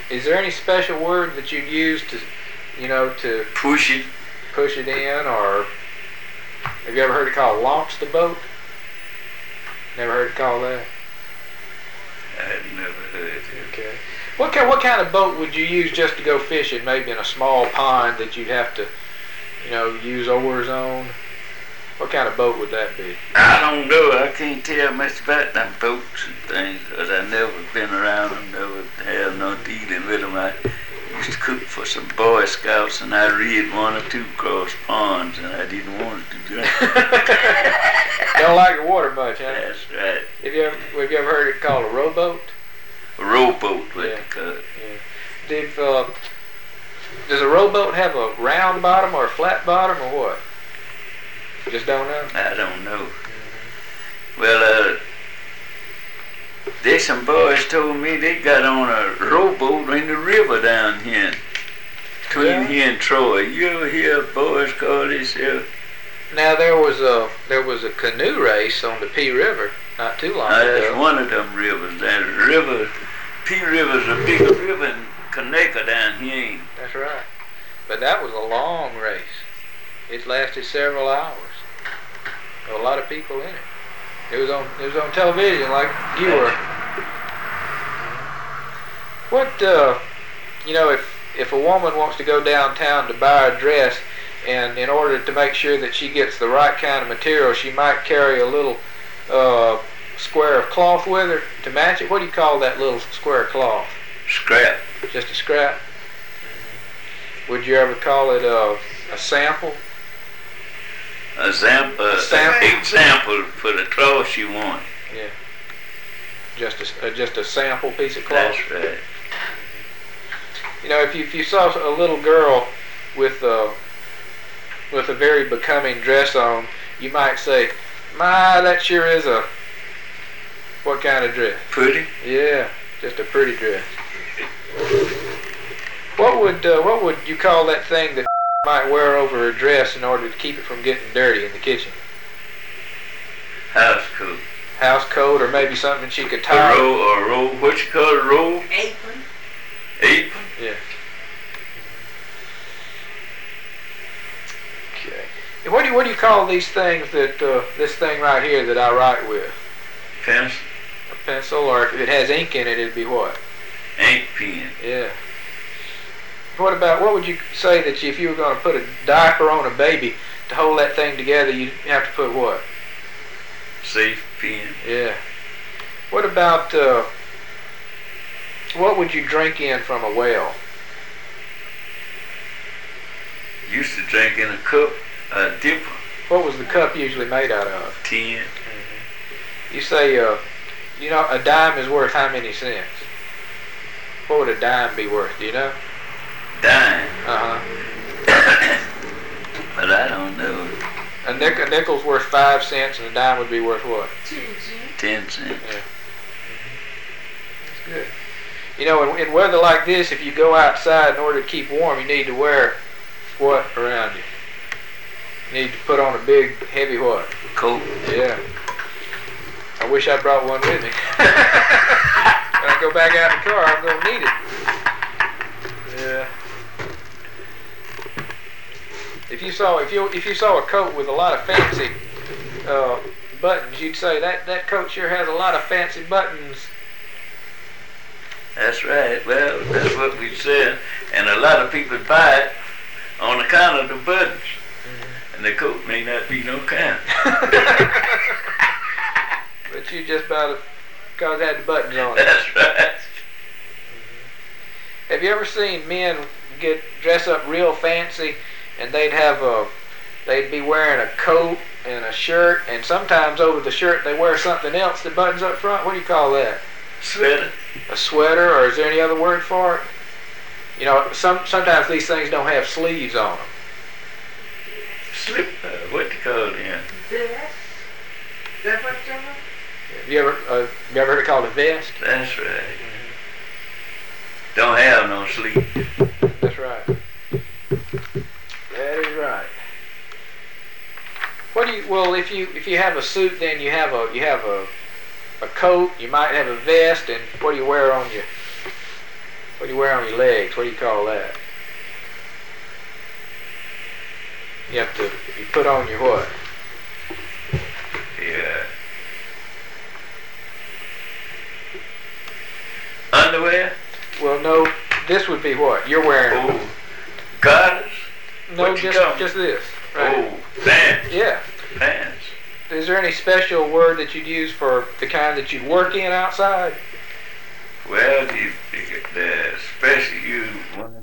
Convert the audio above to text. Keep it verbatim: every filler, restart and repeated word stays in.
is there any special word that you'd use to, you know, to push it, push it in, or have you ever heard it called launch the boat? Never heard it called that? I've never heard it. Okay. What kind, what kind of boat would you use just to go fishing, maybe in a small pond that you'd have to, you know, use oars on? What kind of boat would that be? I don't know. I can't tell much about them boats and things because I've never been around them, never had no dealing with them. I used to cook for some Boy Scouts and I read one or two cross ponds and I didn't want to do that. Don't like the water much, huh? That's right. Have you ever, have you ever heard it called a rowboat? A rowboat, what yeah. they call it. Yeah. Did, uh, does a rowboat have a round bottom or a flat bottom or what? Just don't know? I don't know. Mm-hmm. Well, uh, there's some boys told me they got on a rowboat in the river down here, between yeah. here and Troy. You ever hear boys call themselves? Now there was a there was a canoe race on the Pea River not too long now, ago. That's one of them rivers. That river, Pea River's a bigger river than Conecuh down here. That's right. But that was a long race. It lasted several hours. There were a lot of people in it. It was on it was on television like you were. What uh, you know, if if a woman wants to go downtown to buy a dress, and in order to make sure that she gets the right kind of material, she might carry a little uh, square of cloth with her to match it. What do you call that little square of cloth? Scrap. Just a scrap? Mm-hmm. Would you ever call it a, a sample? A, zam- a, a sample? A example for the cloth you want. Yeah. Just a, uh, just a sample piece of cloth? That's right. You know, if you, if you saw a little girl with a, with a very becoming dress on, you might say, my, that sure is a, what kind of dress? Pretty? Yeah, just a pretty dress. What would uh, what would you call that thing that might wear over her dress in order to keep it from getting dirty in the kitchen? House coat. House coat, or maybe something she could tie. A roll, or a roll, what you call a roll? Apron. Apron? Yeah. Okay. And what do you what do you call these things that uh, this thing right here that I write with? Pencil. A pencil, or if it has ink in it, it'd be what? Ink pen. Yeah. What about, what would you say that if you were going to put a diaper on a baby to hold that thing together, you'd have to put what? Safe pen. Yeah. What about, uh, what would you drink in from a well? Used to drink in a cup, a dipper. What was the cup usually made out of? Tin. Mm-hmm. You say, uh, you know, a dime is worth how many cents? What would a dime be worth, do you know? Dime. Uh-huh. But I don't know. A, nick- a nickel's worth five cents, and a dime would be worth what? Ten cents. Ten cents. Yeah. That's good. You know, in, in weather like this, if you go outside in order to keep warm, you need to wear what around you? You need to put on a big, heavy what? Coat. Yeah. I wish I brought one with me. When I go back out in the car, I'm going to need it. Yeah. If you saw if you if you saw a coat with a lot of fancy uh, buttons, you'd say that that coat sure has a lot of fancy buttons. That's right. Well, that's what we said, and a lot of people buy it on account of the buttons, mm-hmm. and the coat may not be no kind. But you just bought it because it had the buttons on it. That's right. Mm-hmm. Have you ever seen men get dress up real fancy, and they'd have a, they'd be wearing a coat and a shirt, and sometimes over the shirt they wear something else that buttons up front? What do you call that? Sweater. A sweater, or is there any other word for it? You know, some sometimes these things don't have sleeves on them. Slip. Uh, what do you call it here? Vest. That's what you're talking? Have you ever uh, you ever heard it called a vest? That's right. Mm-hmm. Don't have no sleeves. That's right. That is right. What do you? Well, if you if you have a suit, then you have a you have a a coat. You might have a vest, and what do you wear on your What do you wear on your legs? What do you call that? You have to, you put on your what? Yeah. Underwear? Well, no, this would be what? You're wearing. Oh, garters? No, what you just call 'em? just this. Right? Oh, pants. Yeah. Pants. Is there any special word that you'd use for the kind that you'd work in outside? Well, the, the, the special you want